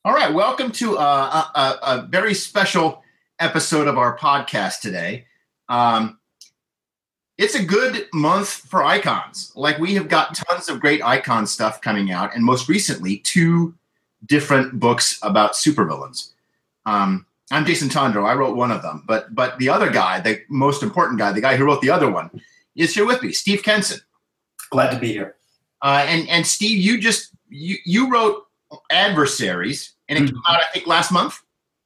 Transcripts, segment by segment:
All right, welcome to a very special episode of our podcast today. Um, it's a good month for icons. Like we have got tons of great icon stuff coming out, and most recently, two different books about supervillains. I'm Jason Tondro. I wrote one of them, but the other guy, the most important guy, the guy who wrote the other one, is here with me, Steve Kenson. Glad to be here. And Steve, you wrote Adversaries, and it came out, I think, last month.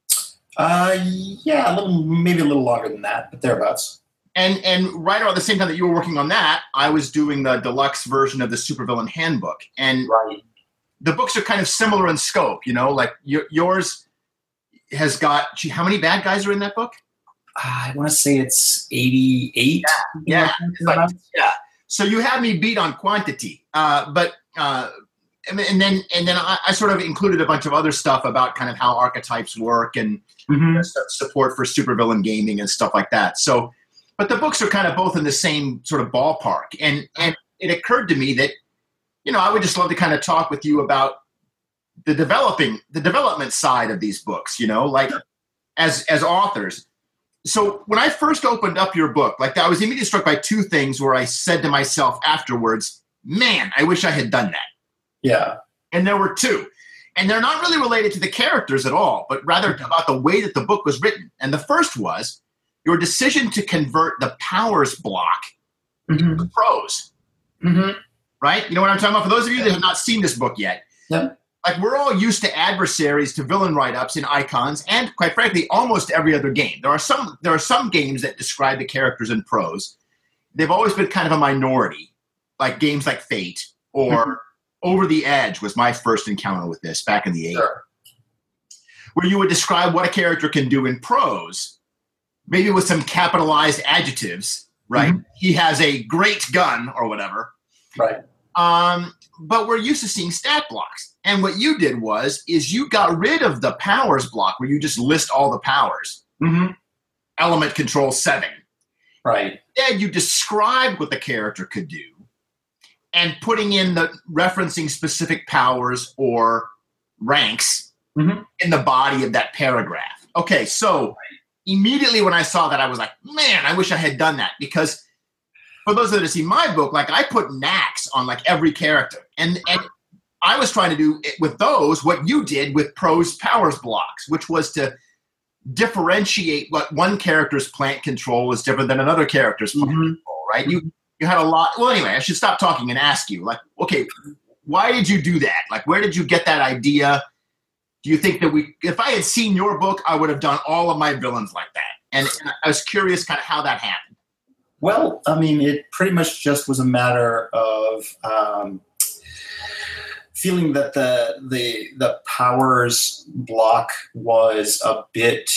Yeah, maybe a little longer than that, but thereabouts. And right around the same time that you were working on that, I was doing the deluxe version of the Supervillain Handbook. And Right. the books are kind of similar in scope, like yours has got, how many bad guys are in that book? I want to say it's 88. Yeah. Yeah. So you have me beat on quantity. And then I sort of included a bunch of other stuff about kind of how archetypes work and support for supervillain gaming and stuff like that. So, but the books are kind of both in the same sort of ballpark. And it occurred to me that, I would just love to kind of talk with you about the development side of these books, like as authors. So when I first opened up your book, I was immediately struck by two things where I said to myself afterwards, man, I wish I had done that. Yeah. And there were two. And they're not really related to the characters at all, but rather about the way that the book was written. And the first was your decision to convert the powers block into prose. Mm-hmm. Right? You know what I'm talking about? For those of you that have not seen this book yet, we're all used to adversaries, to villain write-ups in Icons, and quite frankly, almost every other game. There are some games that describe the characters in prose. They've always been kind of a minority, like games like Fate or Over the Edge was my first encounter with this back in the 80s. Sure. Where you would describe what a character can do in prose, maybe with some capitalized adjectives, right? Mm-hmm. He has a great gun or whatever. Right. But we're used to seeing stat blocks. And what you did is you got rid of the powers block where you just list all the powers. Mm-hmm. Element control 7. Right. Then you described what the character could do and putting in the referencing specific powers or ranks in the body of that paragraph. Okay, so immediately when I saw that, I was like, man, I wish I had done that, because for those that have seen my book, I put knacks on every character. And I was trying to do with those what you did with prose powers blocks, which was to differentiate what one character's plant control is different than another character's plant control, right? You had a lot. Well, anyway, I should stop talking and ask you, okay, why did you do that? Where did you get that idea? Do you think that if I had seen your book, I would have done all of my villains like that? And I was curious kind of how that happened. Well, I mean, it pretty much just was a matter of feeling that the powers block was a bit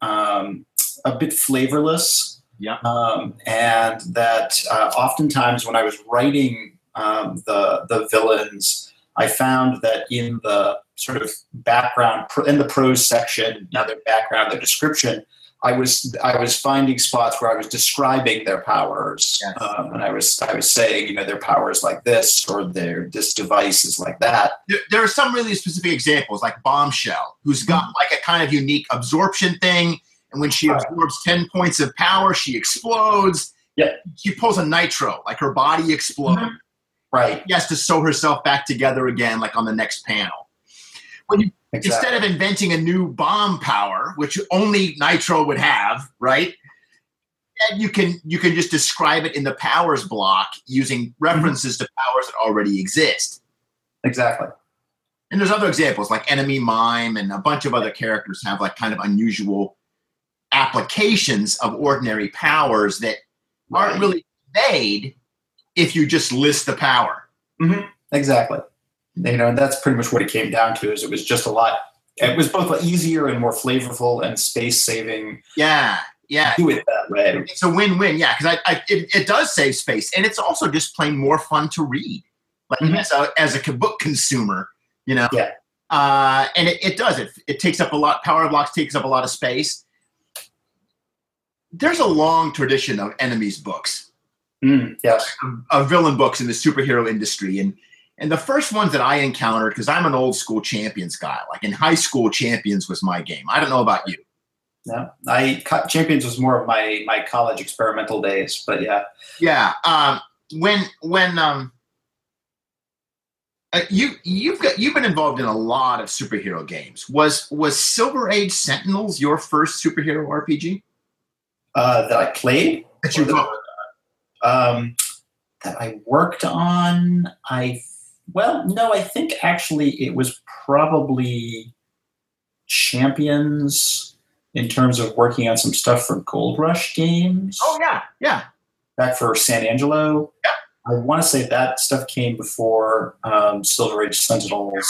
flavorless. Yeah. And that oftentimes when I was writing the villains, I found that in the sort of background, in the prose section, their background, their description, I was finding spots where I was describing their powers, and I was saying, their powers like this, or this device is like that. There are some really specific examples, like Bombshell, who's got a kind of unique absorption thing. And when she absorbs 10 points of power, she explodes. Yeah. She pulls a nitro, her body explodes. Mm-hmm. Right. She has to sew herself back together again, on the next panel. Instead of inventing a new bomb power, which only Nitro would have, right? And you can just describe it in the powers block using references to powers that already exist. Exactly. And there's other examples like Enemy Mime, and a bunch of other characters have kind of unusual applications of ordinary powers that aren't really made if you just list the power. Mm-hmm. Exactly. And that's pretty much what it came down to. Is it was just it was both easier and more flavorful and space saving. Yeah. Do it that way. It's a win-win. Yeah, because it does save space, and it's also just plain more fun to read. As a book consumer, Yeah. And it does. It takes up a lot. Power blocks takes up a lot of space. There's a long tradition of enemies books, yes, of villain books in the superhero industry, and And the first ones that I encountered, because I'm an old school Champions guy, like in high school, Champions was my game. I don't know about you. Yeah, Champions was more of my college experimental days, but yeah. Yeah. You've been involved in a lot of superhero games. Was Silver Age Sentinels your first superhero RPG? That I played? That you wrote? That I worked on? No, I think actually it was probably Champions in terms of working on some stuff for Gold Rush games. Oh, yeah. Back for San Angelo. Yeah. I want to say that stuff came before Silver Age Sentinels.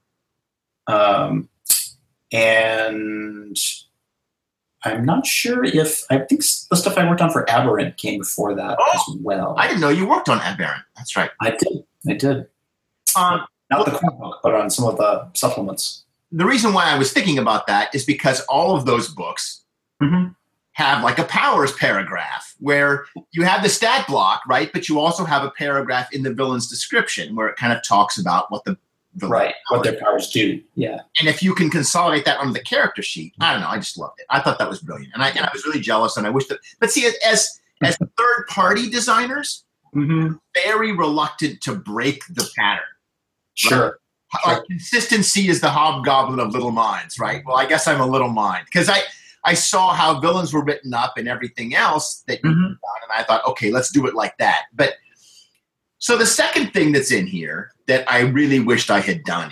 And I'm not sure I think the stuff I worked on for Aberrant came before that as well. I didn't know you worked on Aberrant. That's right. I did. Not the core book, but on some of the supplements. The reason why I was thinking about that is because all of those books have like a powers paragraph where you have the stat block, right? But you also have a paragraph in the villain's description where it kind of talks about what the villain what their powers do. Yeah. And if you can consolidate that on the character sheet, I don't know. I just loved it. I thought that was brilliant. And I was really jealous, and I wish that, but see, as third party designers, very reluctant to break the pattern. Sure. Right? Like consistency is the hobgoblin of little minds, right? Well, I guess I'm a little mind because I saw how villains were written up and everything else that you've done, and I thought, okay, let's do it like that. But so the second thing that's in here that I really wished I had done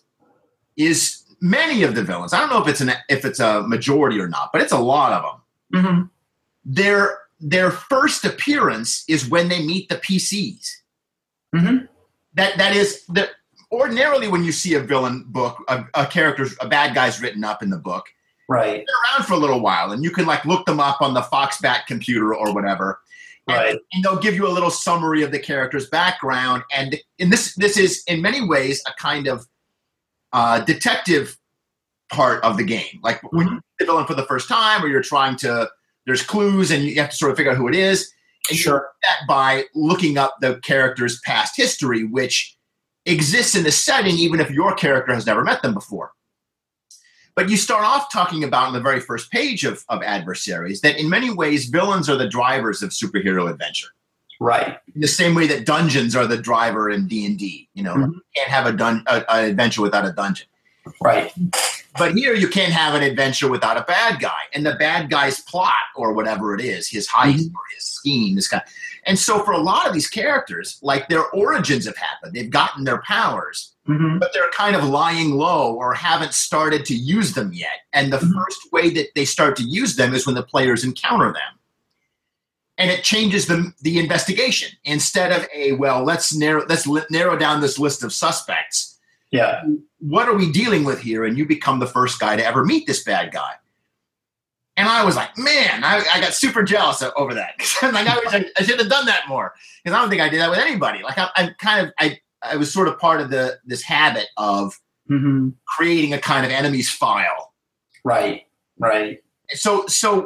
is many of the villains. I don't know if it's a majority or not, but it's a lot of them. Their first appearance is when they meet the PCs. That is the. Ordinarily, when you see a villain book, a bad guy's written up in the book, right? They're around for a little while, and you can like look them up on the Foxbat computer or whatever, right? And they'll give you a little summary of the character's background, and this is in many ways a kind of detective part of the game. Like when you meet the villain for the first time, or you're trying to, there's clues, and you have to sort of figure out who it is. And you do that by looking up the character's past history, which exists in the setting, even if your character has never met them before. But you start off talking about in the very first page of Adversaries that in many ways villains are the drivers of superhero adventure. Right. In the same way that dungeons are the driver in D&D. You know, you can't have an adventure without a dungeon. Right. But here you can't have an adventure without a bad guy. And the bad guy's plot or whatever it is, his heist or his scheme, this kind. And so for a lot of these characters, like their origins have happened. They've gotten their powers, but they're kind of lying low or haven't started to use them yet. And the first way that they start to use them is when the players encounter them. And it changes the investigation. Instead of let's narrow down this list of suspects. Yeah. What are we dealing with here? And you become the first guy to ever meet this bad guy. And I was like, man, I got super jealous over that. Like, I wish I should have done that more. Because I don't think I did that with anybody. Like I was sort of part of this habit of creating a kind of enemies file. Right. So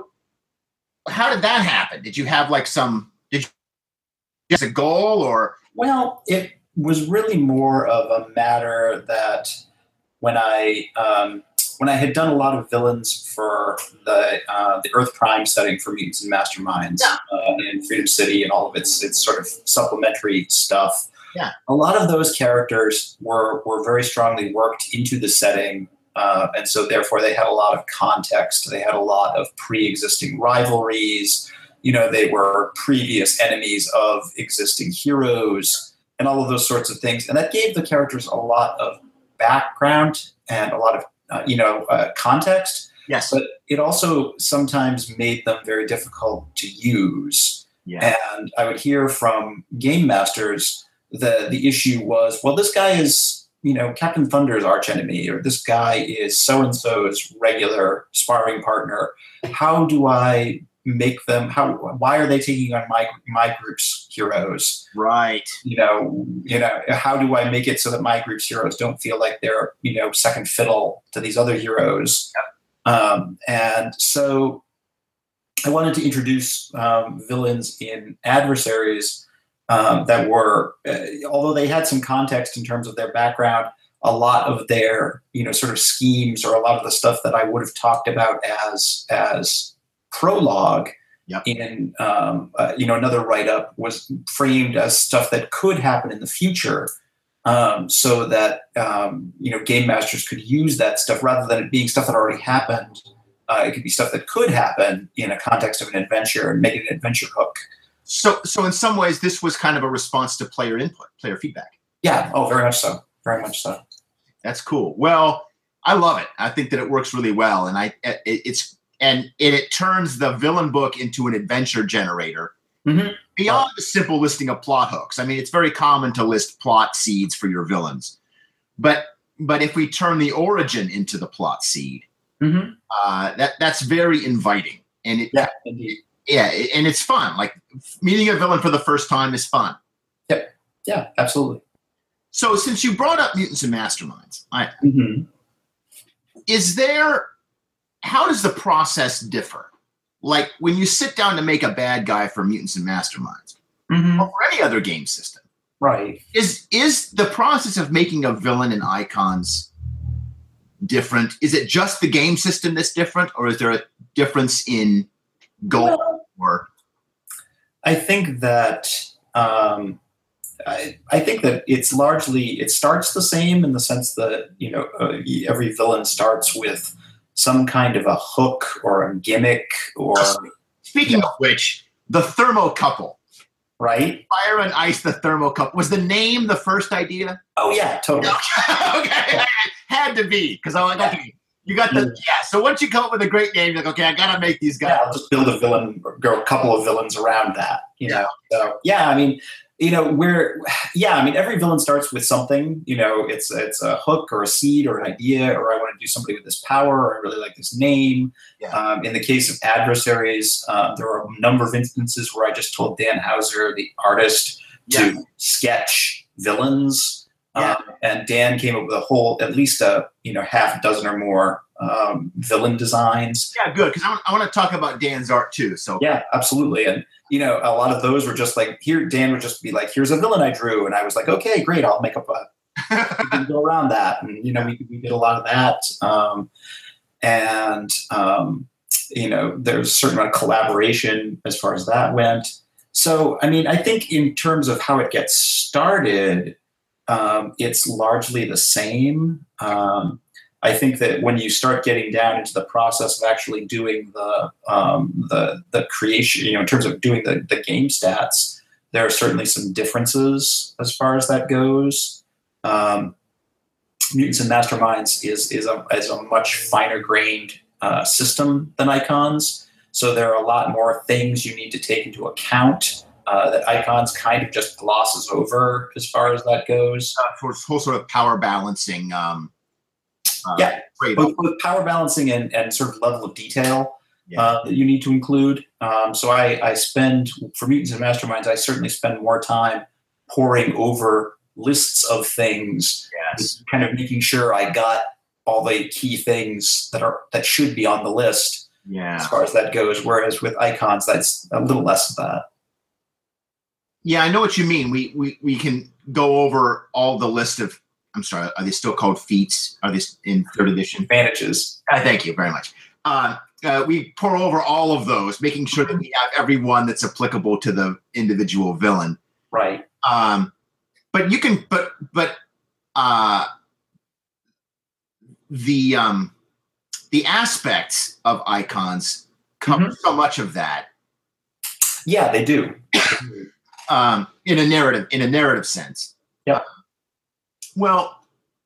how did that happen? Did you have did you have a goal or? Well, it was really more of a matter that when I had done a lot of villains for the Earth Prime setting for Mutants and Masterminds in Freedom City and all of its sort of supplementary stuff, a lot of those characters were very strongly worked into the setting, and so therefore they had a lot of context. They had a lot of pre-existing rivalries. You know, they were previous enemies of existing heroes and all of those sorts of things, and that gave the characters a lot of background and a lot of context. Yes. But it also sometimes made them very difficult to use. Yeah. And I would hear from game masters that the issue was, well, this guy is, Captain Thunder's archenemy, or this guy is so-and-so's regular sparring partner. How do I make them, why are they taking on my group's heroes? Right. How do I make it so that my group's heroes don't feel like they're, second fiddle to these other heroes? And so I wanted to introduce villains in Adversaries that were, although they had some context in terms of their background, a lot of their, sort of schemes, or a lot of the stuff that I would have talked about as prologue Yep. in, another write-up, was framed as stuff that could happen in the future, so that, game masters could use that stuff rather than it being stuff that already happened. It could be stuff that could happen in a context of an adventure and make it an adventure hook. So in some ways, this was kind of a response to player input, player feedback. Yeah. Oh, very much so. Very much so. That's cool. Well, I love it. I think that it works really well, and it turns the villain book into an adventure generator. Mm-hmm. Beyond the simple listing of plot hooks. I mean, it's very common to list plot seeds for your villains, but if we turn the origin into the plot seed, mm-hmm. That's very inviting, and and it's fun. Like, meeting a villain for the first time is fun. Yep. Yeah, absolutely. So, since you brought up Mutants and Masterminds, mm-hmm. How does the process differ? Like, when you sit down to make a bad guy for Mutants and Masterminds, mm-hmm. or for any other game system, right? Is the process of making a villain in Icons different? Is it just the game system that's different, or is there a difference in goal? I think that I think that it starts the same, in the sense that every villain starts with some kind of a hook or a gimmick, or speaking of which, the thermocouple. Right? Fire and Ice, the thermocouple. Was the name the first idea? Oh, yeah, totally. Okay. Yeah. Had to be, because I'm like, okay, you got the, so once you come up with a great name, you're like, okay, I got to make these guys. Yeah, I'll just build a villain, or a couple of villains around that, know. So, yeah, I mean, every villain starts with something, it's a hook or a seed or an idea, or I want to do somebody with this power, or I really like this name. Yeah. In the case of adversaries, there are a number of instances where I just told Dan Hauser, the artist, to sketch villains. And Dan came up with at least a half dozen or more villain designs. Yeah, good, because I want to talk about Dan's art too. So yeah, absolutely. And a lot of those were just like, Dan would just be like, here's a villain I drew, and I was like, okay, great, I'll make up we can go around that, and we did a lot of that. There's a certain amount of collaboration as far as that went. So I mean, I think in terms of how it gets started, it's largely the same. I think that when you start getting down into the process of actually doing the creation, in terms of doing the game stats, there are certainly some differences as far as that goes. Mutants and Masterminds is a much finer grained system than Icons, so there are a lot more things you need to take into account that Icons kind of just glosses over as far as that goes. For whole sort of power balancing. Both power balancing and sort of level of detail that you need to include. So I spend, for Mutants and Masterminds, I certainly spend more time poring over lists of things, kind of making sure I got all the key things that should be on the list as far as that goes. Whereas with Icons, that's a little less of that. Yeah, I know what you mean. We can go over all the list of, I'm sorry, are they still called feats? Are they in 3rd edition? Advantages. Thank you very much. We pour over all of those, making sure that we have every one that's applicable to the individual villain. Right. But you can, the aspects of Icons cover so much of that. Yeah, they do. In a narrative sense. Yeah. Well,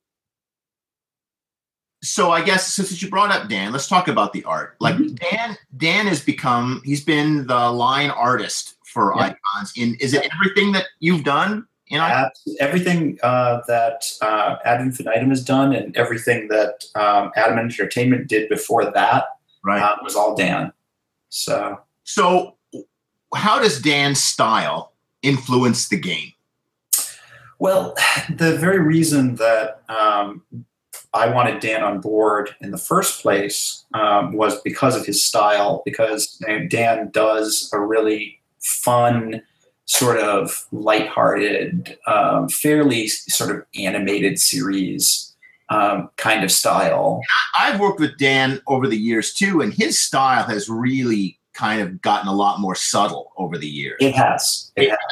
so I guess since you brought up Dan, let's talk about the art. Like Dan has he's been the line artist for Icons. Is it everything that you've done? Everything that Ad Infinitum has done, and everything that Adam Entertainment did before that, was all Dan. So how does Dan's style influence the game? Well, the very reason that I wanted Dan on board in the first place was because of his style, because Dan does a really fun, sort of lighthearted, fairly sort of animated series kind of style. I've worked with Dan over the years too, and his style has really kind of gotten a lot more subtle over the years. It has.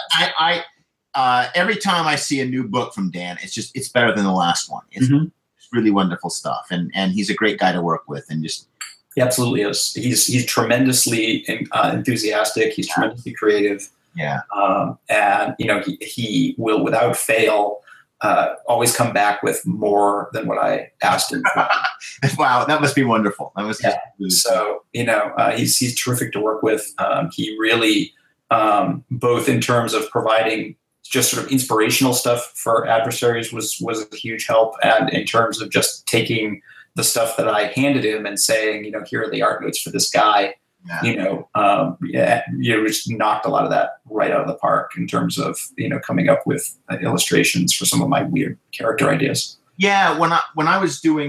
Every time I see a new book from Dan, it's better than the last one. It's really wonderful stuff, and he's a great guy to work with, and just. He absolutely is. He's tremendously enthusiastic. He's tremendously creative. Yeah. And he will, without fail, always come back with more than what I asked him for. Wow, that must be wonderful. That was so. He's terrific to work with. He really, both in terms of providing just sort of inspirational stuff for adversaries was a huge help, and in terms of just taking the stuff that I handed him and saying, here are the art notes for this guy. Yeah. Just knocked a lot of that right out of the park in terms of coming up with illustrations for some of my weird character ideas. Yeah, when I was doing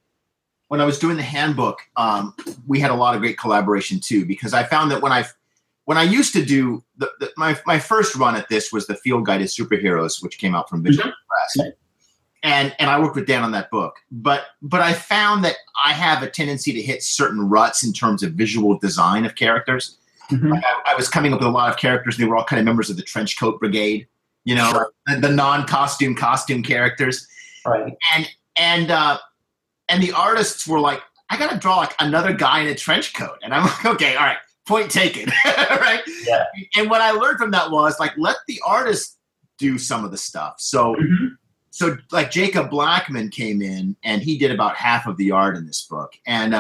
the handbook, we had a lot of great collaboration too, because I found that when I used to do my first run at this was the Field Guide to Superheroes, which came out from Visual Press. Right. And I worked with Dan on that book, but I found that I have a tendency to hit certain ruts in terms of visual design of characters. Like I was coming up with a lot of characters, and they were all kind of members of the Trench Coat Brigade, Sure. the non-costume characters. Right. And the artists were like, I got to draw like another guy in a trench coat, and I'm like, okay, all right, point taken, right? Yeah. And what I learned from that was like, let the artist do some of the stuff. So. So like Jacob Blackman came in and he did about half of the art in this book. And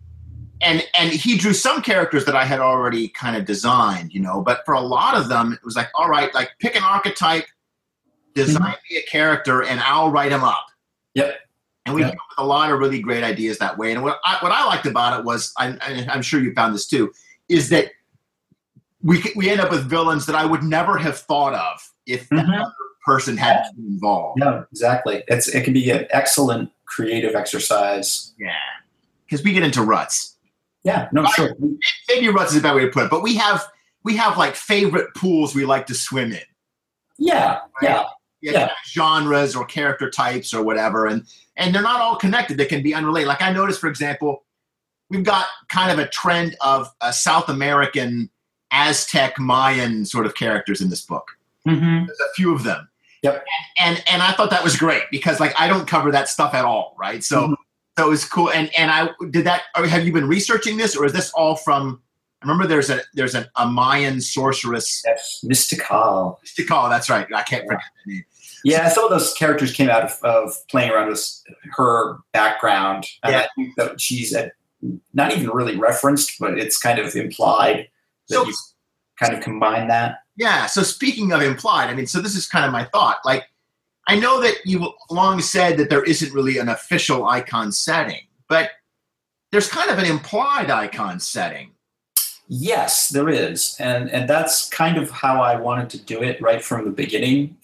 he drew some characters that I had already kind of designed, but for a lot of them, it was like, all right, like pick an archetype, design me a character, and I'll write him up. Yep. And we came up with a lot of really great ideas that way. And what I liked about it was, I'm sure you found this too, is that we end up with villains that I would never have thought of if that other person had been involved. No, exactly. It can be an excellent creative exercise. Yeah, because we get into ruts. Yeah, no, sure. Maybe ruts is a bad way to put it, but we have like favorite pools we like to swim in. Yeah, right? Yeah. Genres or character types or whatever, and they're not all connected. They can be unrelated. Like I noticed, for example, we've got kind of a trend of South American Aztec Mayan sort of characters in this book. There's a few of them. Yep. And I thought that was great because like I don't cover that stuff at all, right? So so it was cool. And I did that. Have you been researching this, or is this all from? I remember there's a Mayan sorceress. Yes, Mystical. Mystical, that's right. I can't forget the name. Yeah, some of those characters came out of playing around with her background. And I think that she's not even really referenced, but it's kind of implied that you kind of combine that. Yeah. So speaking of implied, I mean, so this is kind of my thought. Like, I know that you've long said that there isn't really an official icon setting, but there's kind of an implied icon setting. Yes, there is. And that's kind of how I wanted to do it right from the beginning.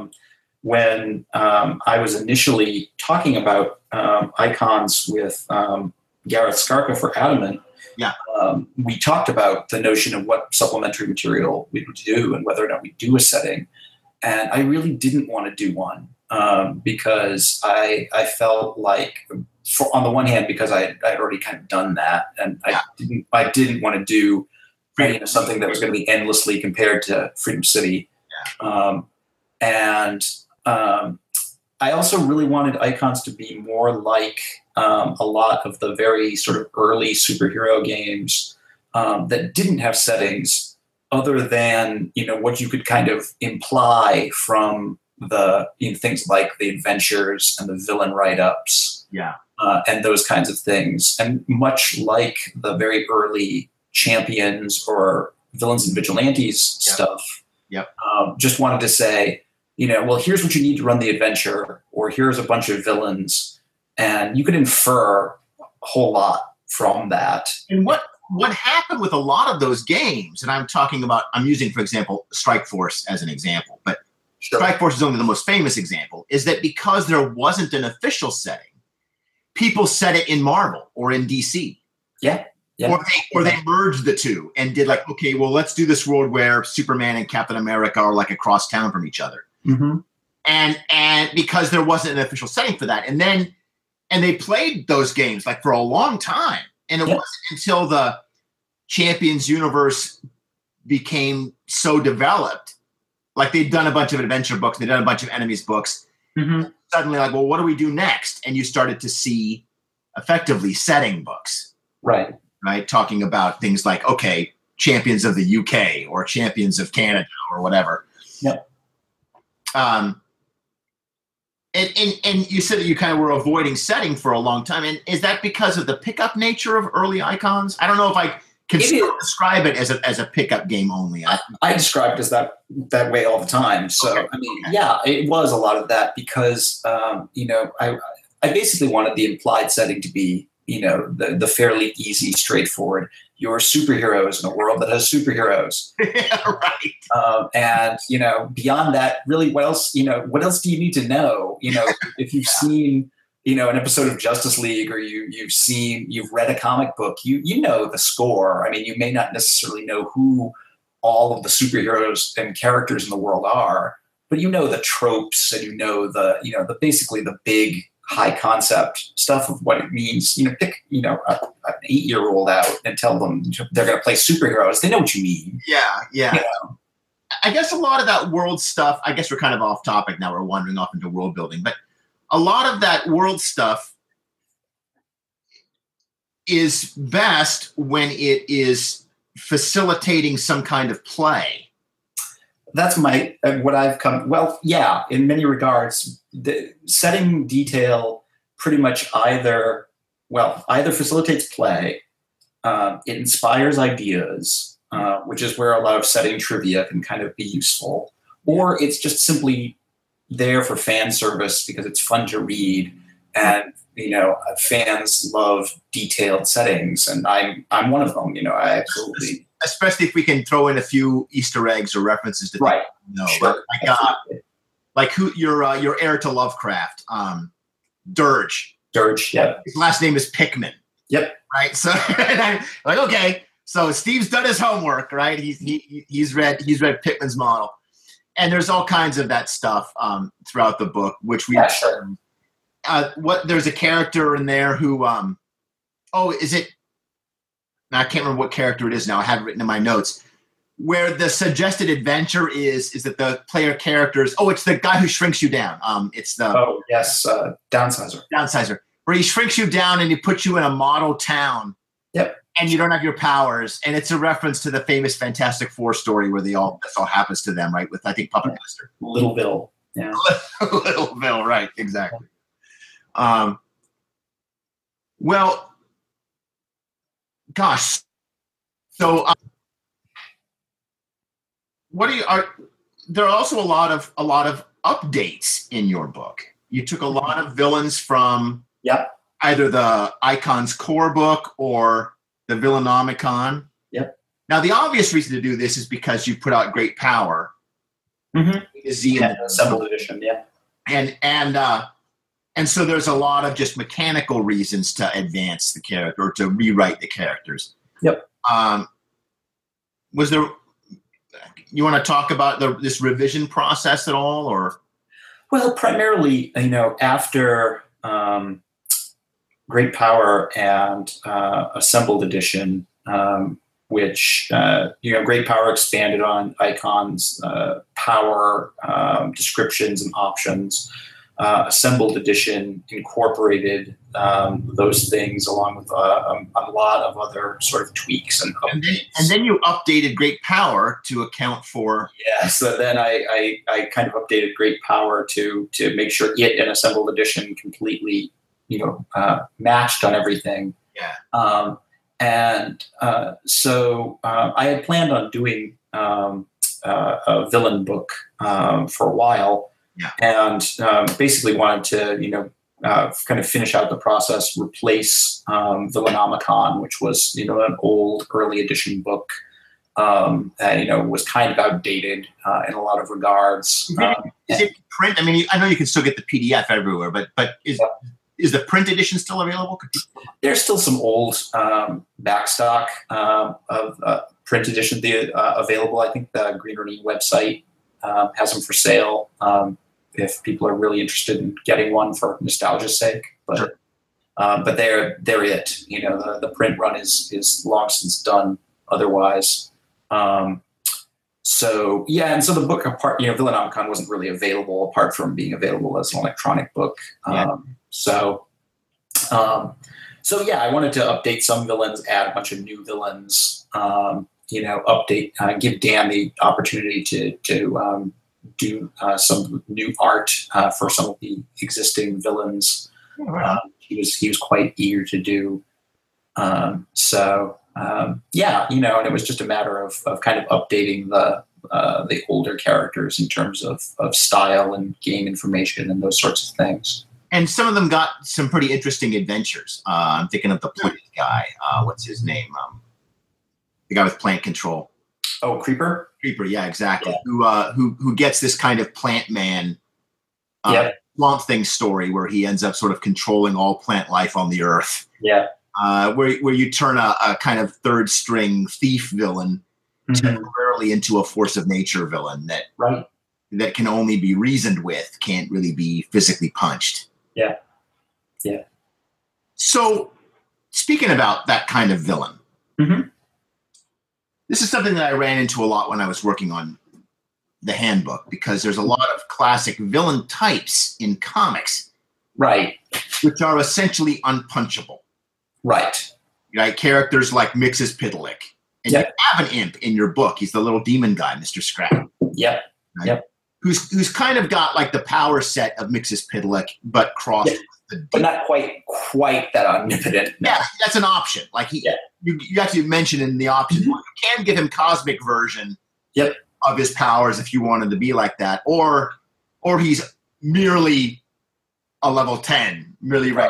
When I was initially talking about icons with Gareth Skarka for Adamant, we talked about the notion of what supplementary material we would do and whether or not we do a setting. And I really didn't want to do one because I felt like, on the one hand, because I'd already kind of done that, and I didn't want to do something that was going to be endlessly compared to Freedom City. And I also really wanted icons to be more like a lot of the very sort of early superhero games that didn't have settings other than, what you could kind of imply from the things like the adventures and the villain write-ups. And those kinds of things. And much like the very early Champions or Villains and Vigilantes stuff, just wanted to say, well, here's what you need to run the adventure, or here's a bunch of villains, and you can infer a whole lot from that. And what happened with a lot of those games, and I'm using, for example, Strike Force as an example, but Strike Force is only the most famous example, is that because there wasn't an official setting, people set it in Marvel or in DC. Yeah. Yeah. Or they merged the two and did like, okay, well, let's do this world where Superman and Captain America are like across town from each other. Mm-hmm. And because there wasn't an official setting for that. And they played those games like for a long time. And it wasn't until the Champions universe became so developed, like they'd done a bunch of adventure books, they'd done a bunch of enemies books. Mm-hmm. Suddenly like, well, what do we do next? And you started to see effectively setting books. Right. Talking about things like, okay, Champions of the UK or Champions of Canada or whatever. Yep. And you said that you kind of were avoiding setting for a long time. And is that because of the pickup nature of early Icons? I don't know if I can describe it as a pickup game only. I describe it as that way all the time. So, okay. I mean, yeah, it was a lot of that because, I basically wanted the implied setting to be, the fairly easy, straightforward. You're superheroes in a world that has superheroes. Yeah, right. And, beyond that, really, what else do you need to know? If you've seen, an episode of Justice League or you've read a comic book, you know the score. I mean, you may not necessarily know who all of the superheroes and characters in the world are, but you know the tropes and the basically the big high concept stuff of what it means. Pick an 8-year-old out and tell them they're going to play superheroes. They know what you mean. Yeah. I guess a lot of that world stuff, I guess we're kind of off topic now. We're wandering off into world building, but a lot of that world stuff is best when it is facilitating some kind of play. That's what I've come. Well, yeah, in many regards, the setting detail pretty much either facilitates play, it inspires ideas, which is where a lot of setting trivia can kind of be useful, or it's just simply there for fan service because it's fun to read, and fans love detailed settings, and I'm one of them. I absolutely. Especially if we can throw in a few Easter eggs or references to right. Sure. Like who your heir to Lovecraft, Dirge. Dirge, yeah. His last name is Pickman. Yep. Right. So and I'm like, okay, so Steve's done his homework, right? He's read Pickman's model, and there's all kinds of that stuff throughout the book, which we. Yeah, sure. There's a character in there who is it? Now, I can't remember what character it is now. I have it written in my notes. Where the suggested adventure is that the player characters. Oh, it's the guy who shrinks you down. It's the. Oh yes, Downsizer. Downsizer, where he shrinks you down and he puts you in a model town. Yep. And you don't have your powers, and it's a reference to the famous Fantastic Four story where this all happens to them, right? With I think Puppet Master. Little Bill. Yeah. Little Bill, right? Exactly. Well. Gosh, so there are also a lot of updates in your book. You took a lot of villains from either the Icons core book or the Villainomicon. Yep. Now, the obvious reason to do this is because you put out Great Power, assembled edition, yeah, and so there's a lot of just mechanical reasons to advance the character or to rewrite the characters. Yep. Was there? You want to talk about this revision process at all, or? Well, primarily, after Great Power and Assembled Edition, which Great Power expanded on Icons' power descriptions and options. Assembled Edition incorporated those things along with a lot of other sort of tweaks and then you updated Great Power to account for. Yeah, so then I kind of updated Great Power to make sure it and Assembled Edition completely matched on everything. Yeah. So I had planned on doing a villain book for a while. Yeah. And basically wanted to, kind of finish out the process, replace Villainomicon, which was, an old early edition book that, was kind of outdated in a lot of regards. Is it print? I mean, I know you can still get the PDF everywhere, but is the print edition still available? There's still some old backstock of print edition available. I think the Green Ronin website has them for sale if people are really interested in getting one for nostalgia's sake. But sure. But they're it. You know, the print run is long since done. Otherwise, so yeah, and so the book apart, you know, Villanomicon wasn't really available apart from being available as an electronic book. So yeah, I wanted to update some villains, add a bunch of new villains. You know, give Dan the opportunity to do some new art for some of the existing villains. He was quite eager to do. Yeah, you know, and it was just a matter of kind of updating the older characters in terms of style and game information and those sorts of things. And some of them got some pretty interesting adventures. I'm thinking of the plant guy. What's his name? The guy with plant control. Oh, Creeper? Creeper, yeah, exactly. Yeah. Who gets this kind of plant man Swamp Thing story where he ends up sort of controlling all plant life on the earth. Yeah. Where you turn a kind of third string thief villain temporarily into a force of nature villain that can only be reasoned with, can't really be physically punched. Yeah. Yeah. So speaking about that kind of villain, this is something that I ran into a lot when I was working on the handbook, because there's a lot of classic villain types in comics. Right. Which are essentially unpunchable. Right. Characters like Mxyzptlk. And you have an imp in your book. He's the little demon guy, Mr. Scrap. Yep. Right? Yep. Who's kind of got like the power set of Mxyzptlk, but crossed with the but not quite that omnipotent. No. Yeah, that's an option. Like you actually mentioned in the option, you can give him cosmic version of his powers if you wanted to be like that, or he's merely a level 10, merely right.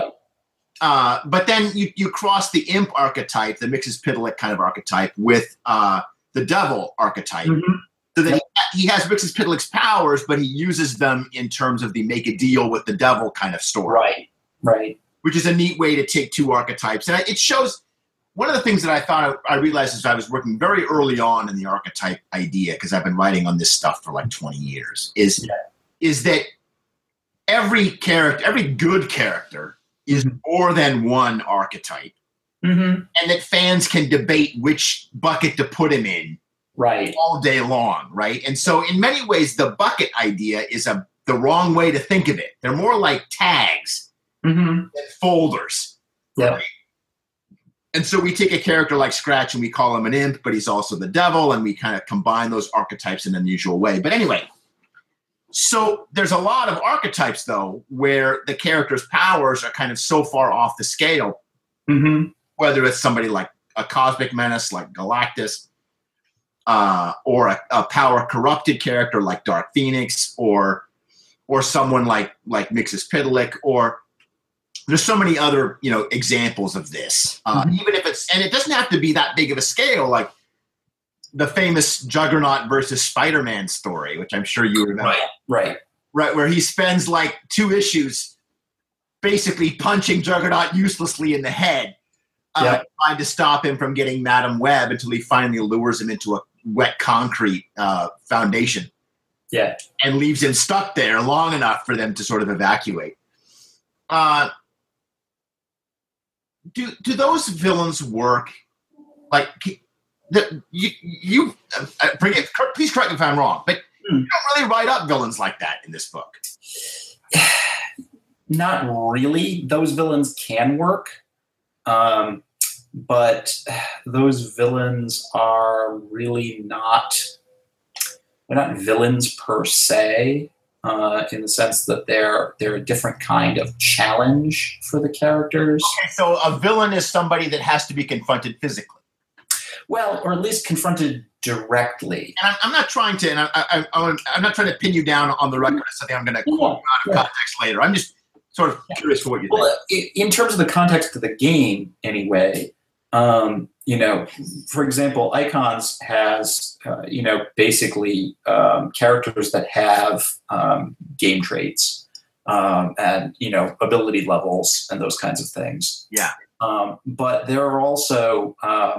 But then you cross the imp archetype, the Mxyzptlk kind of archetype, with the devil archetype. So that he has Mxyzptlk's powers, but he uses them in terms of the make a deal with the devil kind of story. Right. Which is a neat way to take two archetypes. And it shows, one of the things that I realized as I was working very early on in the archetype idea, because I've been writing on this stuff for like 20 years, is that every good character is more than one archetype. And that fans can debate which bucket to put him in all day long, right? And so in many ways, the bucket idea is the wrong way to think of it. They're more like tags than folders. Yeah. Right? And so we take a character like Scratch and we call him an imp, but he's also the devil, and we kind of combine those archetypes in an unusual way. But anyway, so there's a lot of archetypes, though, where the character's powers are kind of so far off the scale, whether it's somebody like a cosmic menace like Galactus, or a power-corrupted character like Dark Phoenix, or someone like Mxyzptlk, or there's so many other examples of this. Even if it doesn't have to be that big of a scale, like the famous Juggernaut versus Spider-Man story, which I'm sure you remember. Right, where he spends like 2 issues basically punching Juggernaut uselessly in the head, trying to stop him from getting Madam Web, until he finally lures him into a wet concrete foundation. Yeah. And leaves him stuck there long enough for them to sort of evacuate. Do those villains work? Like, you please correct me if I'm wrong, but you don't really write up villains like that in this book. Not really. Those villains can work, but those villains are really not. They're not villains per se, in the sense that they're a different kind of challenge for the characters. Okay, so a villain is somebody that has to be confronted physically. Well, or at least confronted directly. And I'm not trying to, and I'm not trying to pin you down on the record as something I'm going to quote out of context later. I'm just sort of curious for what you think. Well, in terms of the context of the game, anyway, for example, Icons has, basically characters that have game traits. and ability levels and those kinds of things. Yeah. But there are also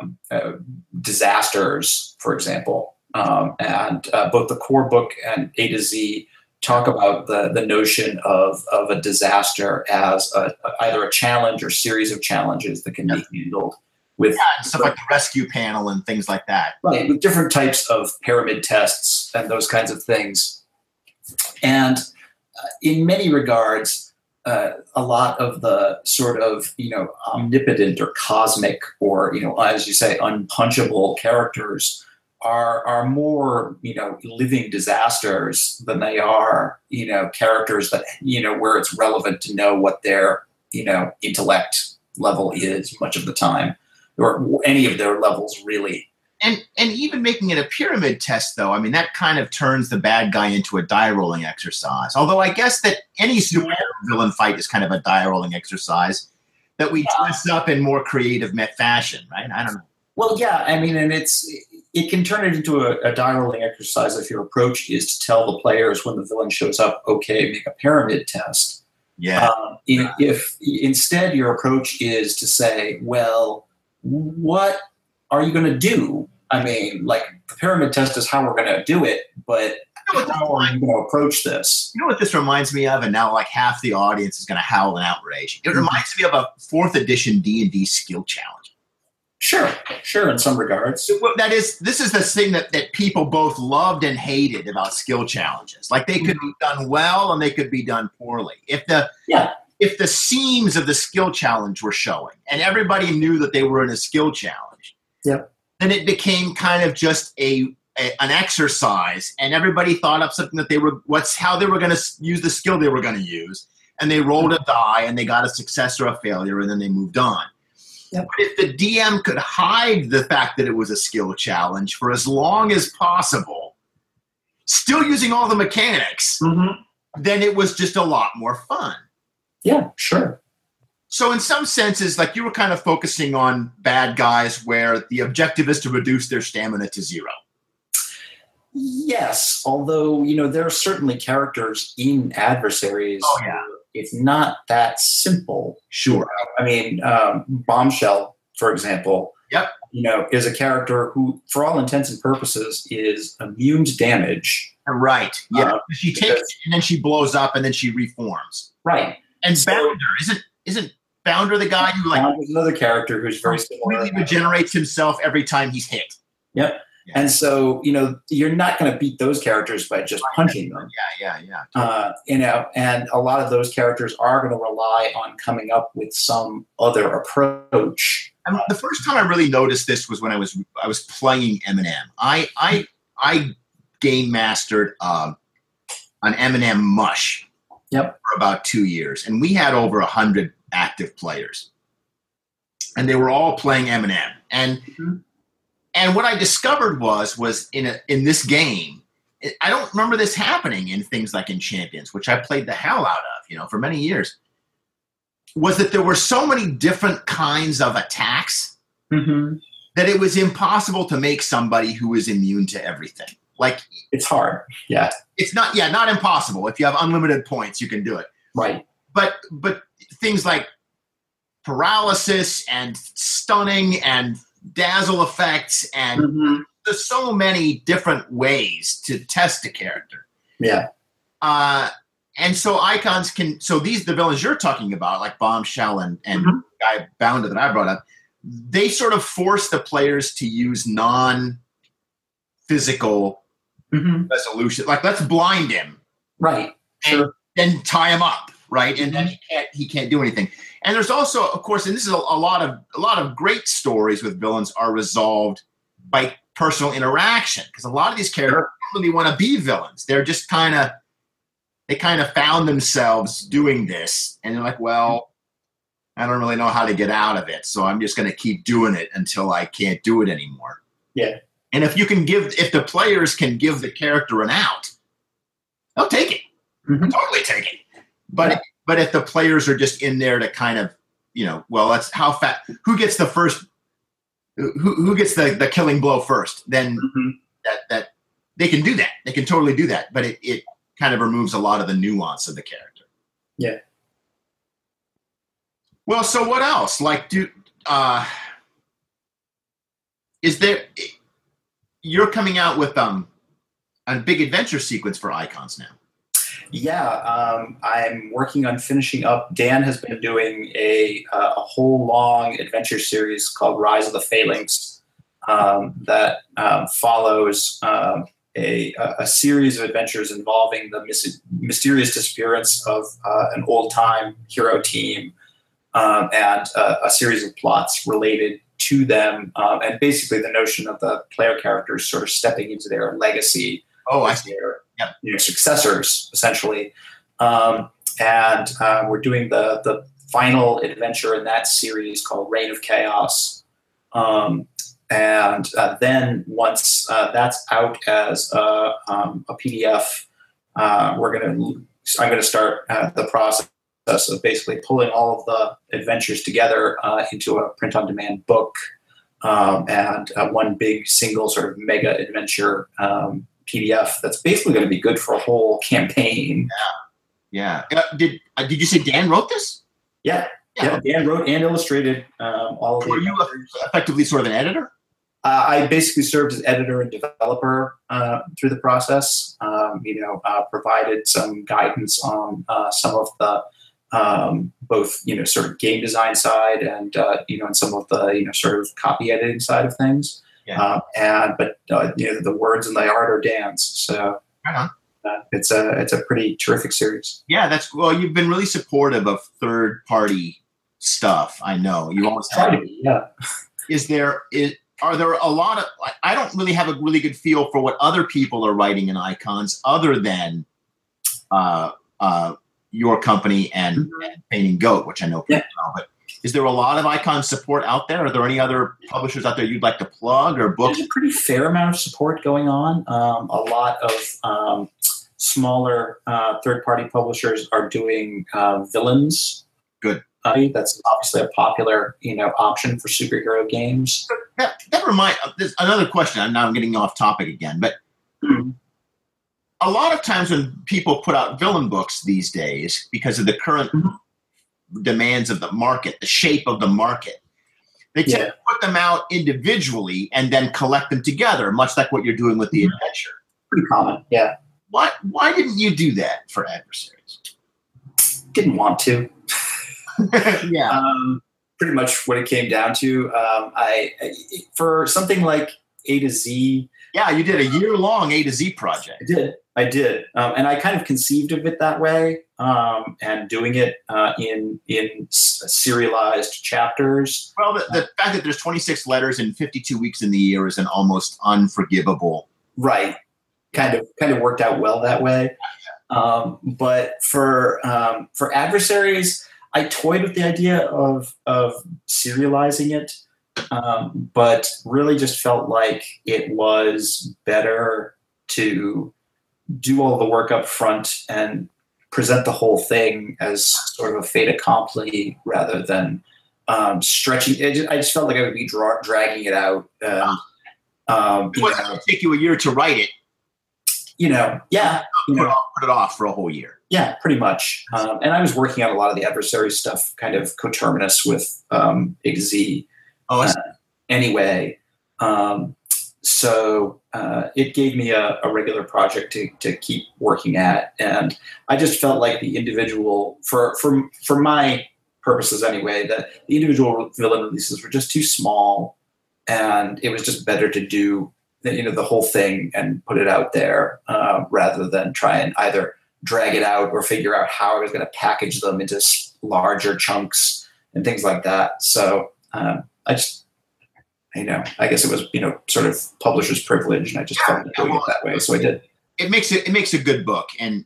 disasters, for example, and both the core book and A to Z talk about the notion of a disaster as either a challenge or series of challenges that can be handled with stuff like the rescue panel and things like that. Right, with different types of pyramid tests and those kinds of things. And in many regards, a lot of the sort of, omnipotent or cosmic or, as you say, unpunchable characters are more, living disasters than they are, characters that, where it's relevant to know what their, intellect level is much of the time, or any of their levels really. And even making it a pyramid test, though, I mean, that kind of turns the bad guy into a die rolling exercise. Although I guess that any superhero villain fight is kind of a die rolling exercise that we dress up in more creative fashion, right? I don't know. Well, yeah, I mean, and it can turn it into a die rolling exercise if your approach is to tell the players when the villain shows up, okay, make a pyramid test. Yeah. If instead your approach is to say, well, what are you going to do? I mean, like, the pyramid test is how we're going to do it, but how are you going to approach this? You know what this reminds me of? And now like half the audience is going to howl in outrage. It reminds me of a 4th edition D&D skill challenge. Sure, in some regards. This is the thing that people both loved and hated about skill challenges. Like, they could be done well and they could be done poorly. If the seams of the skill challenge were showing and everybody knew that they were in a skill challenge, then it became kind of just an exercise, and everybody thought up something that how they were going to use the skill they were going to use, and they rolled a die and they got a success or a failure, and then they moved on. But if the DM could hide the fact that it was a skill challenge for as long as possible, still using all the mechanics, then it was just a lot more fun. Yeah, sure. So in some senses, like, you were kind of focusing on bad guys where the objective is to reduce their stamina to 0. Yes, although, there are certainly characters in adversaries. Oh, yeah. It's not that simple. Sure. I mean, Bombshell, for example, is a character who, for all intents and purposes, is immune to damage. Right. Yeah. She takes it and then she blows up and then she reforms. Right. And so, Bounder, isn't Bounder the guy who, like, Bounder's another character who's very similar. Really regenerates himself every time he's hit. Yep. Yeah. And so, you're not going to beat those characters by just punching them. Yeah. And a lot of those characters are going to rely on coming up with some other approach. The first time I really noticed this was when I was playing M&M. I game mastered an M&M Mush for about 2 years, and we had over 100 active players, and they were all playing M&M. And what I discovered was in this game, I don't remember this happening in things like in Champions, which I played the hell out of, for many years, was that there were so many different kinds of attacks that it was impossible to make somebody who is immune to everything. Like, it's hard. Yeah. It's not impossible. If you have unlimited points, you can do it. Right. But things like paralysis and stunning and dazzle effects, and there's so many different ways to test a character. Yeah. And so icons the villains you're talking about, like Bombshell and guy Bounder that I brought up, they sort of force the players to use non-physical resolution. Like, let's blind him. Right. And then tie him up. Right. And then he can't do anything. And there's also, of course, and this is a lot of great stories with villains are resolved by personal interaction, because a lot of these characters don't really want to be villains. They're just kind of found themselves doing this, and they're like, well, I don't really know how to get out of it, so I'm just going to keep doing it until I can't do it anymore. Yeah. And if the players can give the character an out, they'll take it. Totally take it. But if the players are just in there to kind of, well, that's how fast, who gets the first, who gets the killing blow first, then that they can do that. They can totally do that. But it kind of removes a lot of the nuance of the character. Yeah. Well, so what else? Like, is there? You're coming out with a big adventure sequence for Icons now. Yeah, I'm working on finishing up. Dan has been doing a whole long adventure series called Rise of the Phalanx that follows a series of adventures involving the mysterious disappearance of an old-time hero team and a series of plots related to them, and basically the notion of the player characters sort of stepping into their legacy. Oh, I see. Their successors, essentially. And we're doing the final adventure in that series called Reign of Chaos. And then once that's out as a PDF, I'm going to start the process of basically pulling all of the adventures together into a print-on-demand book and one big single sort of mega adventure PDF that's basically going to be good for a whole campaign. Yeah. Did you say Dan wrote this? Yeah. Dan wrote and illustrated all of it. Were you effectively sort of an editor? I basically served as editor and developer through the process. Provided some guidance on some of the both sort of game design side and and some of the sort of copy editing side of things. Yeah. But the words and the art are Dan's. So it's a pretty terrific series. Yeah, you've been really supportive of third party stuff. I know you always have. Yeah. Are there a lot of? I don't really have a really good feel for what other people are writing in Icons other than your company and Painting Goat, which I know pretty well. But is there a lot of Icon support out there? Are there any other publishers out there you'd like to plug or books? There's a pretty fair amount of support going on. A lot of smaller third-party publishers are doing villains. Good. That's obviously a popular option for superhero games. That reminds. There's another question. Now I'm getting off topic again, but a lot of times when people put out villain books these days, because of the current demands of the market, the shape of the market, they tend to put them out individually and then collect them together, much like what you're doing with the adventure. Pretty common, yeah. Why didn't you do that for Adversaries? Didn't want to. Yeah. Pretty much what it came down to. I for something like A to Z. Yeah, you did a year-long A to Z project. I did. And I kind of conceived of it that way, and doing it in serialized chapters. Well, the fact that there's 26 letters and 52 weeks in the year is an almost unforgivable. Right. Kind of worked out well that way. But for Adversaries, I toyed with the idea of serializing it, but really just felt like it was better to do all the work up front and present the whole thing as sort of a fait accompli rather than stretching. I just felt like I would be dragging it out. It wasn't going to take you a year to write it. Put it off for a whole year. Yeah, pretty much. And I was working on a lot of the Adversary stuff kind of coterminous with XZ anyway. So it gave me a regular project to keep working at. And I just felt like the individual, for my purposes anyway, that the individual villain releases were just too small. And it was just better to do the whole thing and put it out there rather than try and either drag it out or figure out how I was going to package them into larger chunks and things like that. So I guess it was, sort of publisher's privilege, and I just felt like doing it that way. So I did. It makes a good book, and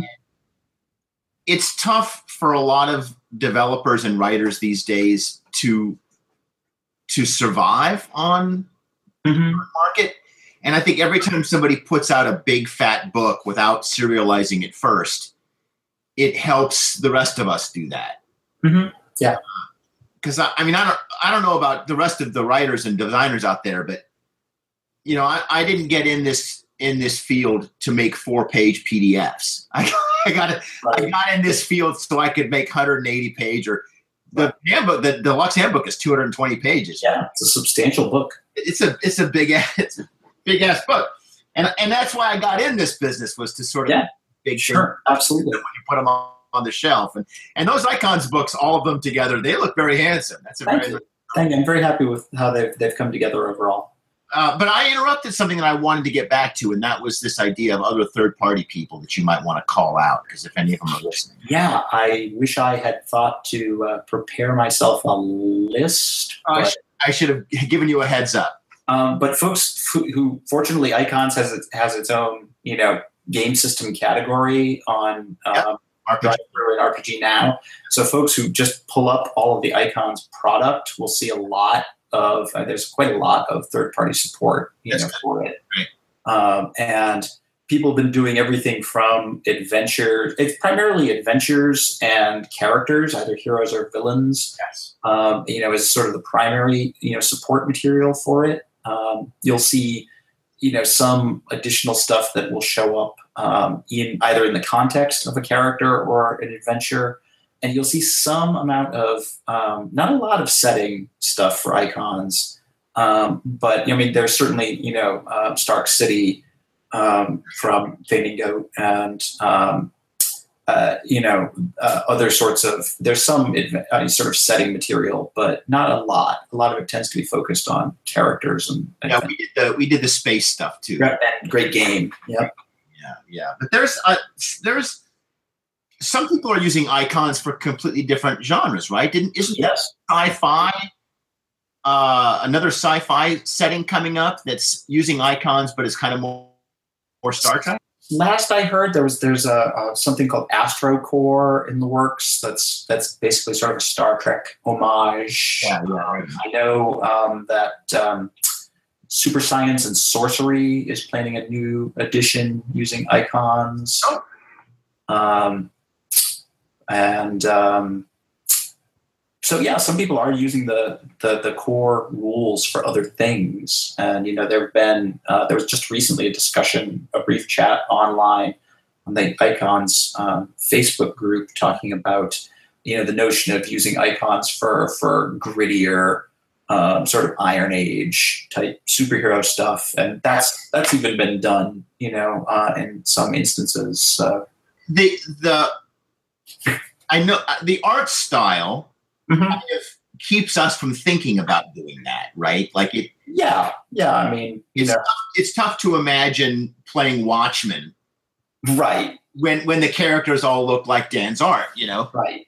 it's tough for a lot of developers and writers these days to survive on the market. And I think every time somebody puts out a big fat book without serializing it first, it helps the rest of us do that. Yeah. Because I don't know about the rest of the writers and designers out there, but I didn't get in this field to make 4-page PDFs. I got in this field so I could make 180 page or the handbook. The deluxe handbook is 220 pages. Yeah, it's a substantial book. It's a big ass book, and that's why I got in this business, was to sort of big sure absolutely when you put them on the shelf, and those Icons books, all of them together, they look very handsome. That's Thank you. I'm very happy with how they've come together overall. But I interrupted something that I wanted to get back to, and that was this idea of other third-party people that you might want to call out, because if any of them are listening. Yeah, I wish I had thought to prepare myself a list. I should have given you a heads up. But folks who fortunately, Icons has its own game system category on RPG. RPG Now. So folks who just pull up all of the Icons product will see a lot of there's quite a lot of third-party support for it. Right. And people have been doing everything from adventure. It's primarily adventures and characters, either heroes or villains. Yes. Is sort of the primary support material for it. You'll see some additional stuff that will show up in the context of a character or an adventure. And you'll see some amount of, not a lot of setting stuff for Icons, but there's certainly, Stark City from Fading Goat and, other sorts of, there's some sort of setting material, but not a lot. A lot of it tends to be focused on characters. And we did the space stuff too. And great game. Yep. Yeah. But there's some people are using Icons for completely different genres, right? Isn't sci-fi another sci-fi setting coming up that's using Icons, but it's kind of more Star Trek? Last I heard, there's something called Astro Core in the works. That's basically sort of a Star Trek homage. Yeah, right. I know that Super Science and Sorcery is planning a new edition using Icons. Some people are using the core rules for other things. And, there was just recently a brief chat online on the Icons Facebook group talking about, the notion of using Icons for grittier, sort of Iron Age type superhero stuff. And that's even been done, in some instances. I know the art style mm-hmm. kind of keeps us from thinking about doing that, right? Like it. Yeah. I mean, it's tough to imagine playing Watchmen, right? When the characters all look like Dan's art, right?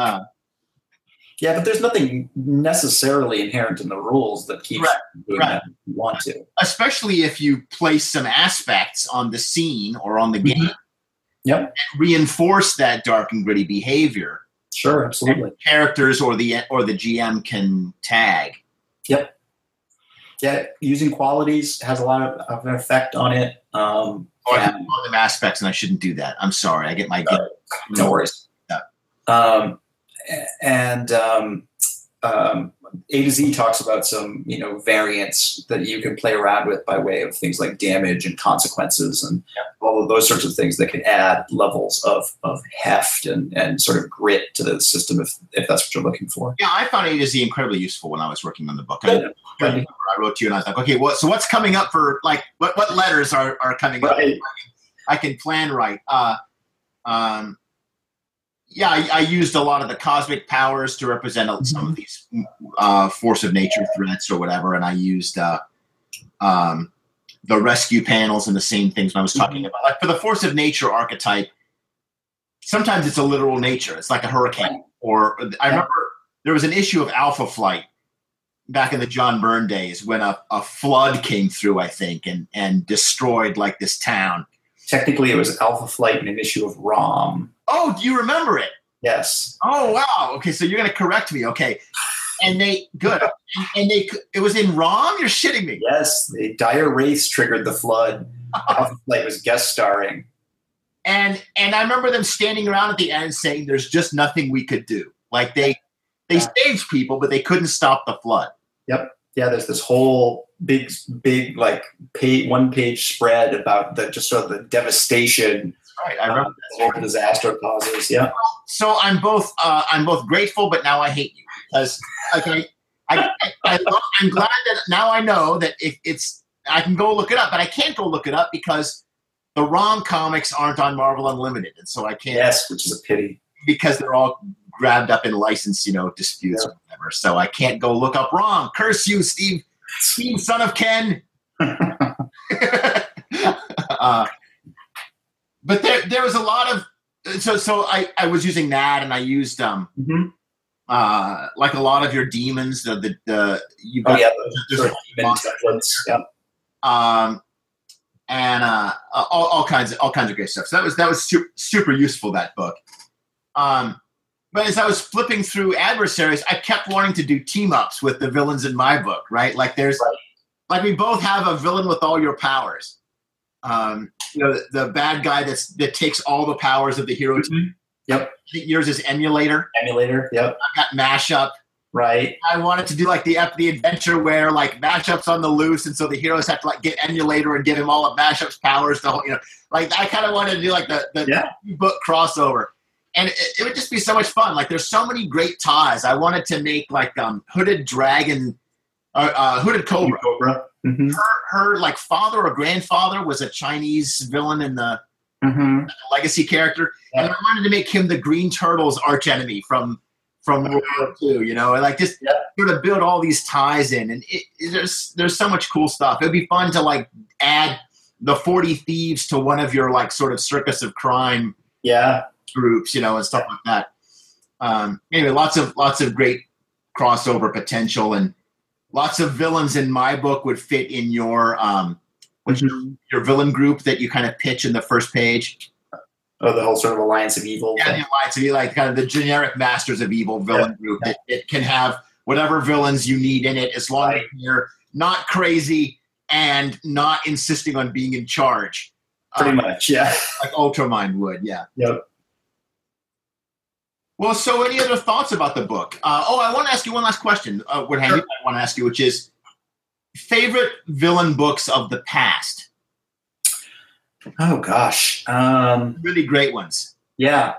But there's nothing necessarily inherent in the rules that keeps doing that if you want to. Especially if you place some aspects on the scene or on the game. Mm-hmm. Yep. And reinforce that dark and gritty behavior. Sure, absolutely. Characters or the GM can tag. Yep. Yeah, using qualities has a lot of an effect on it. I have all them aspects, and I shouldn't do that. I'm sorry. I get my no worries. Yeah. A to Z talks about some, variants that you can play around with by way of things like damage and consequences and all of those sorts of things that can add levels of heft and sort of grit to the system if that's what you're looking for. Yeah, I found A to Z incredibly useful when I was working on the book. I wrote to you and I was like, okay, so what's coming up for, like, what letters are coming up? I can plan right. I used a lot of the cosmic powers to represent some of these force of nature threats or whatever, and I used the rescue panels and the same things when I was talking about. Like for the force of nature archetype, sometimes it's a literal nature. It's like a hurricane. Or I remember there was an issue of Alpha Flight back in the John Byrne days when a flood came through, I think, and destroyed like this town. Technically, it was Alpha Flight in an issue of ROM. Oh, do you remember it? Yes. Oh, wow. Okay, so you're going to correct me. Okay. And it was in ROM? You're shitting me. Yes, the Dire Wraiths triggered the flood. Alpha Flight was guest starring. And I remember them standing around at the end saying there's just nothing we could do. Like they saved people, but they couldn't stop the flood. Yep. Yeah, there's this whole big like one-page spread about just sort of the devastation right. I remember the whole disaster causes. Yeah. So I'm both grateful, but now I hate you because I'm glad that now I know that it's I can go look it up, but I can't go look it up because the ROM comics aren't on Marvel Unlimited, and so I can't. Yes, which is a pity because they're all grabbed up in license, disputes or whatever. So I can't go look up ROM. Curse you, Steve, son of Ken. But there was a lot of so I was using that, and I used like a lot of your demons. You've got demon templates. Yeah. And all kinds of great stuff. So that was super useful, that book. But as I was flipping through adversaries, I kept wanting to do team ups with the villains in my book, right? Like like we both have a villain with all your powers. The bad guy that takes all the powers of the hero team. Yep. Yours is Emulator. Yep. I've got Mashup. Right. I wanted to do like the adventure where like Mashup's on the loose, and so the heroes have to like get Emulator and give him all of Mashup's powers. Like I kind of wanted to do like the book crossover, and it would just be so much fun. Like there's so many great ties. I wanted to make like Hooded Dragon, Hooded Cobra. Mm-hmm. Her like father or grandfather was a Chinese villain in the legacy character, and I wanted to make him the Green Turtles archenemy from World War II, and like just sort of build all these ties in, and there's so much cool stuff. It'd be fun to like add the 40 Thieves to one of your like sort of Circus of Crime groups, and stuff like that. Anyway, lots of great crossover potential, and lots of villains in my book would fit in your your villain group that you kind of pitch in the first page. Oh, the whole sort of Alliance of Evil. Yeah, the Alliance of Evil, like kind of the generic Masters of Evil villain group. It can have whatever villains you need in it, as long as you're not crazy and not insisting on being in charge. Pretty much, yeah. Like Ultramind would, yeah. Yep. Well, so any other thoughts about the book? I want to ask you one last question. What I want to ask you, which is favorite villain books of the past. Oh gosh, really great ones. Yeah.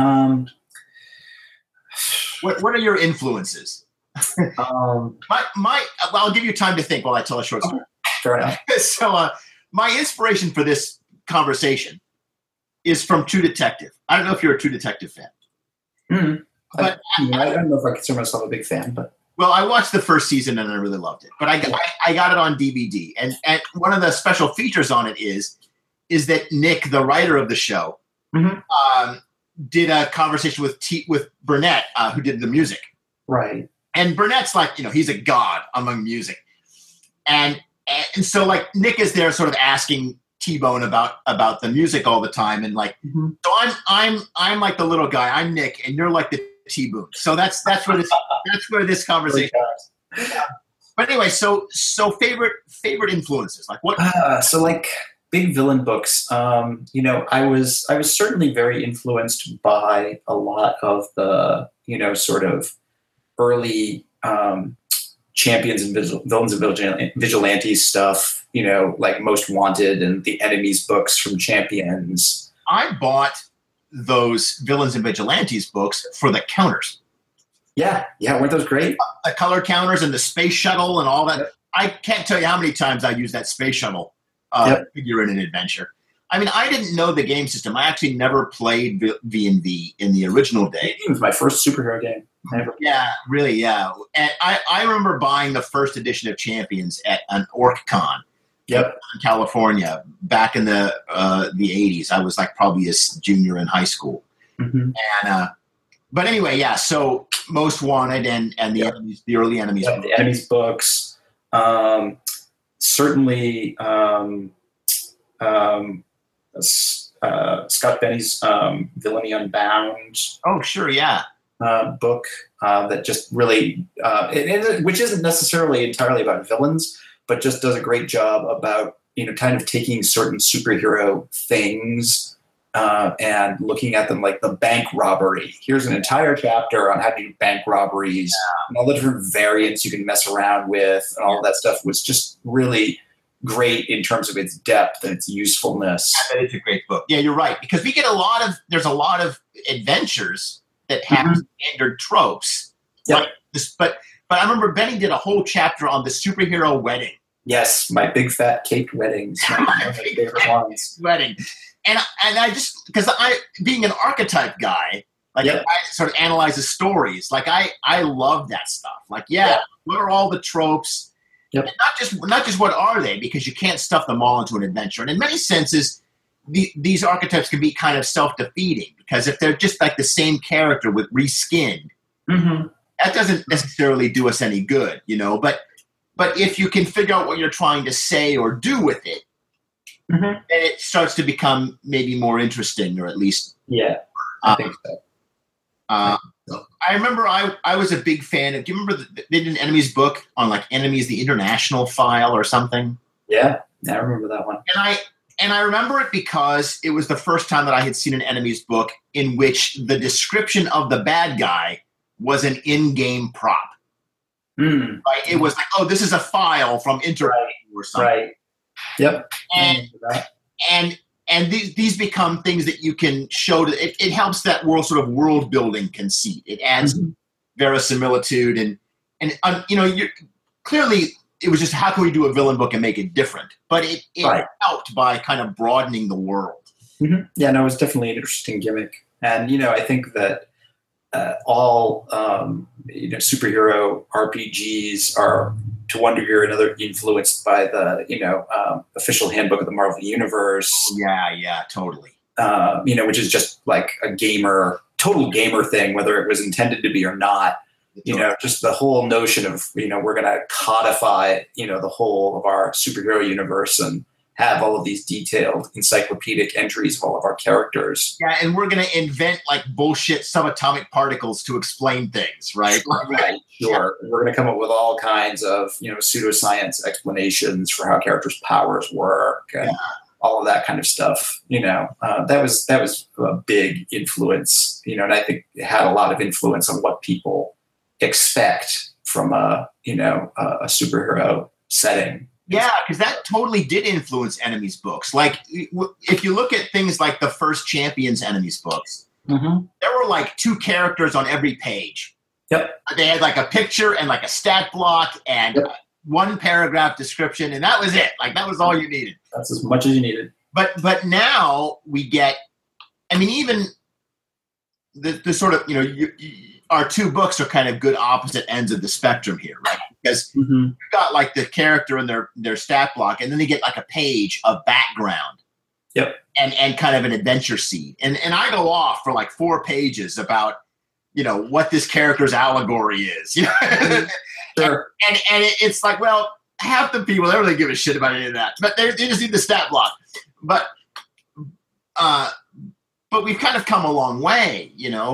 What are your influences? I'll give you time to think while I tell a short story. Fair enough. So, my inspiration for this conversation is from True Detective. I don't know if you're a True Detective fan. Mm-hmm. But I don't know if I consider myself a big fan, but. Well, I watched the first season and I really loved it. But I got it on DVD, and one of the special features on it is that Nick, the writer of the show, did a conversation with Burnett, who did the music. Right. And Burnett's like, he's a god among music. And so like Nick is there sort of asking T-Bone about the music all the time. And like, so I'm like the little guy, I'm Nick, and you're like the T-Bone. So that's where this conversation is. But anyway, so favorite influences, like what? So like, big villain books. I was certainly very influenced by a lot of the sort of early Champions and Villains and Vigilantes stuff. Like Most Wanted and the Enemies books from Champions. I bought those Villains and Vigilantes books for the counters. Yeah, weren't those great? The color counters and the space shuttle and all that. Yep. I can't tell you how many times I used that space shuttle. Figure in an adventure. I mean, I didn't know the game system. I actually never played V&V in the original day. It was my first superhero game. Never. Yeah, really, yeah. And I remember buying the first edition of Champions at an OrcCon in California back in the 80s. I was like probably a junior in high school. Mm-hmm. And but anyway, yeah, so Most Wanted and the enemies, the early Enemies books. The Enemies books. Certainly, Scott Benny's Villainy Unbound. Oh, sure, yeah. Book that just really, which isn't necessarily entirely about villains, but just does a great job about kind of taking certain superhero things and looking at them like the bank robbery. Here's an entire chapter on how to do bank robberies and all the different variants you can mess around with, and all of that stuff was just really, great in terms of its depth and its usefulness. It's a great book. Yeah, you're right, because we get there's a lot of adventures that have standard tropes. Yep. Like this, but I remember Benny did a whole chapter on the superhero wedding. Yes, my big fat caked weddings, one of my favorite ones. Wedding, and I just, because I, being an archetype guy, like I sort of analyze the stories. Like I love that stuff. Like what are all the tropes? Yep. And not just what are they, because you can't stuff them all into an adventure. And in many senses, these archetypes can be kind of self-defeating, because if they're just like the same character with reskinned, that doesn't necessarily do us any good, you know. But if you can figure out what you're trying to say or do with it, then it starts to become maybe more interesting, or at least I think so. I remember I was a big fan of. Do you remember they did an Enemies book on like Enemies the International File or something? Yeah, I remember that one. And I remember it because it was the first time that I had seen an Enemies book in which the description of the bad guy was an in-game prop. Right? It was like, oh, this is a file from Interpol or something. Right. Yep. And these become things that you can show. It helps that world building conceit. It adds verisimilitude and you know, clearly it was just, how can we do a villain book and make it different? But it helped by kind of broadening the world. Yeah, no, it was definitely an interesting gimmick. And, you know, I think that all superhero RPGs are, to one degree or another, influenced by the official handbook of the Marvel Universe. Yeah, totally. Which is just like a total gamer thing, whether it was intended to be or not. You know, just the whole notion of, we're going to codify, the whole of our superhero universe and have all of these detailed encyclopedic entries of all of our characters. Yeah, and we're going to invent like bullshit subatomic particles to explain things, right? Right, sure. Yeah. We're going to come up with all kinds of, pseudoscience explanations for how characters' powers work and all of that kind of stuff. That was a big influence, and I think it had a lot of influence on what people expect from a superhero setting. Yeah, because that totally did influence Enemies books. Like, if you look at things like the first Champions Enemies books, there were like 2 characters on every page. Yep. They had like a picture and like a stat block and 1 paragraph description, and that was it. Like, that was all you needed. That's as much as you needed. But now we get, I mean, even the sort of, our 2 books are kind of good opposite ends of the spectrum here, right? Because you've got like the character in their stat block, and then they get like a page of background. Yep. And kind of an adventure seed. And I go off for like 4 pages about, what this character's allegory is. Sure. And it's like, well, half the people, they don't really give a shit about any of that. But they just need the stat block. But we've kind of come a long way,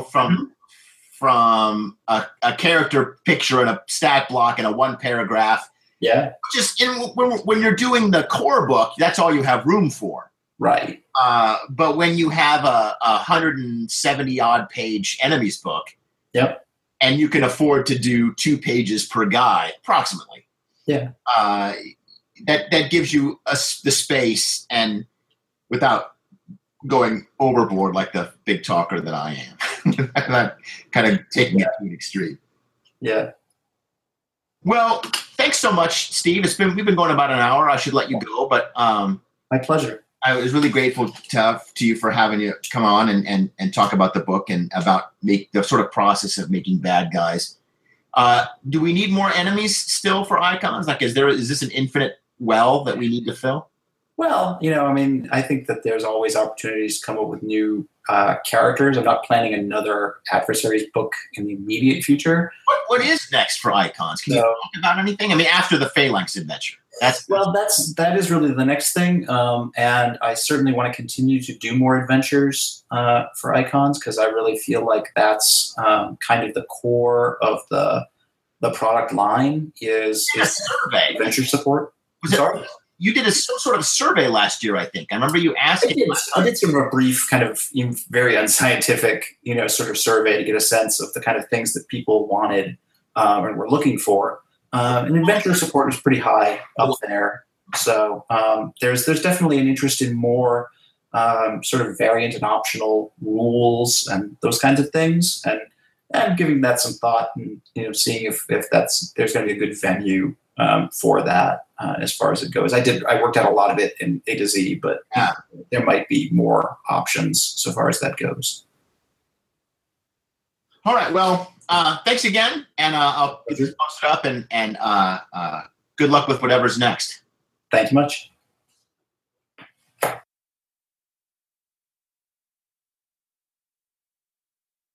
from a character picture and a stat block and a 1 paragraph. Yeah. Just when you're doing the core book, that's all you have room for. Right. But when you have a 170 odd page Enemies book, and you can afford to do 2 pages per guy, approximately. Yeah. That gives you the space, and without going overboard like the big talker that I am. I'm not kind of taking it to an extreme. Yeah. Well, thanks so much, Steve. We've been going about an hour. I should let you go, but my pleasure. I was really grateful to you for having you come on and talk about the book and about the sort of process of making bad guys. Do we need more enemies still for Icons? Like, is this an infinite well that we need to fill? Well, I think that there's always opportunities to come up with new characters. I'm not planning another Adversaries book in the immediate future. What is next for Icons? Can you talk about anything? I mean, after the Phalanx adventure. That is really the next thing. And I certainly want to continue to do more adventures for Icons, because I really feel like that's kind of the core of the product line is survey. Adventure support. Sorry? You did some sort of survey last year, I think. I remember you asking. I did sort of a brief, kind of very unscientific, sort of survey to get a sense of the kind of things that people wanted and were looking for. And adventure support was pretty high up there. So there's definitely an interest in more sort of variant and optional rules and those kinds of things, and giving that some thought, and seeing if there's going to be a good venue for that as far as it goes. I worked out a lot of it in A to Z, but there might be more options so far as that goes. All right. Well, thanks again, and I'll get this posted up, and good luck with whatever's next. Thank you much.